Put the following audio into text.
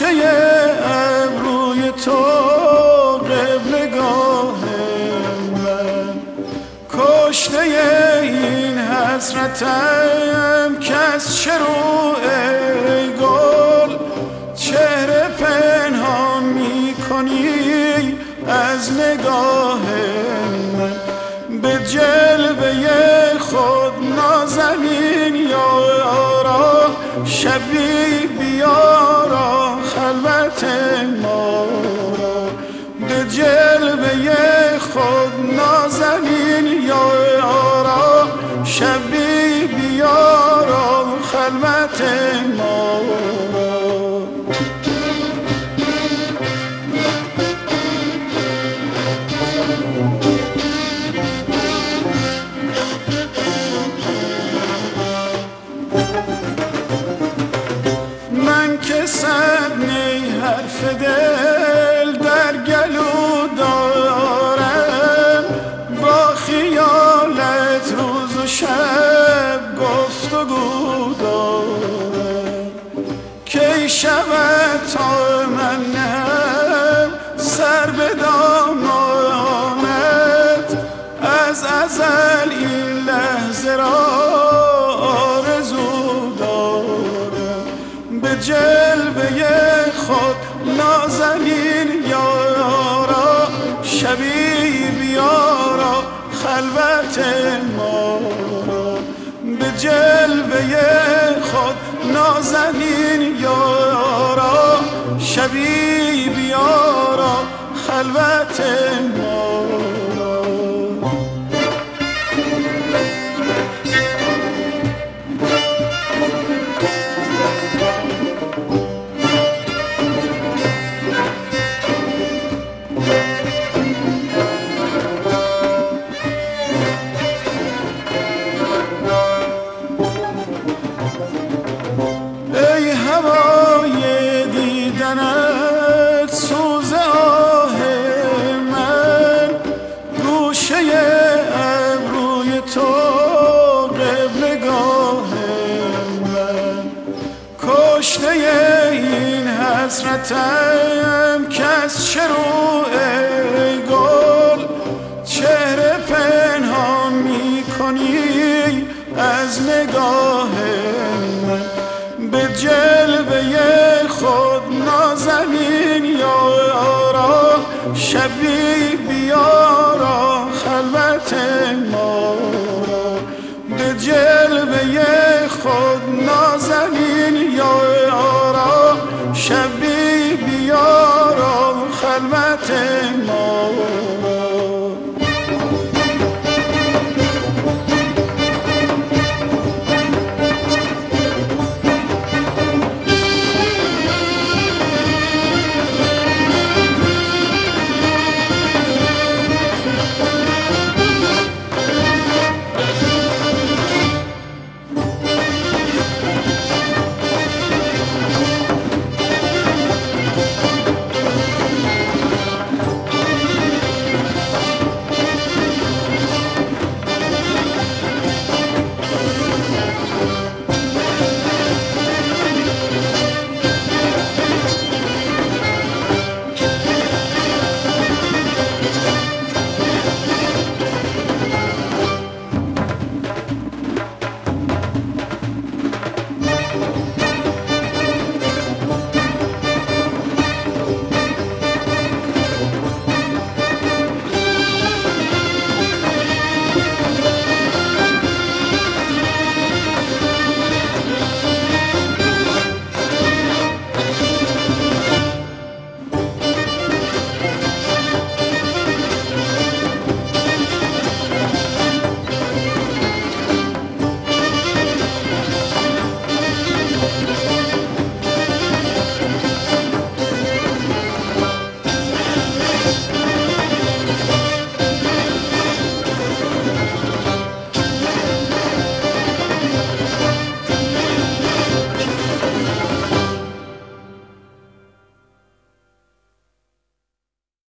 گوشه ابروی تو قبلگاه من، کشته این حسرتم که از چه رو ای گل چهره پنهان می کنی از نگاه من. به جلوه خود نازنین یارا شبی بیارا خلوت ما را. به جلوه خود نازنین یارا شبی بیارا خلوت ما را. من که صد نی حرف دل در گلو دارم، با خیالت روز و شب گفتگو دارم. کی شود تا من نهم سر به دامانت، از ازل این لحظه را آرزو دارم. به جلوه خود نازنین یارا شبی بیارا خلوت ما را. به جلوه خود نازنین یارا شبی بیارا خلوت ما را. ای هوای دیدنت سوز آه من، گوشه ابروی تو قبلگاه من، کشته این حسرتم که از چه رو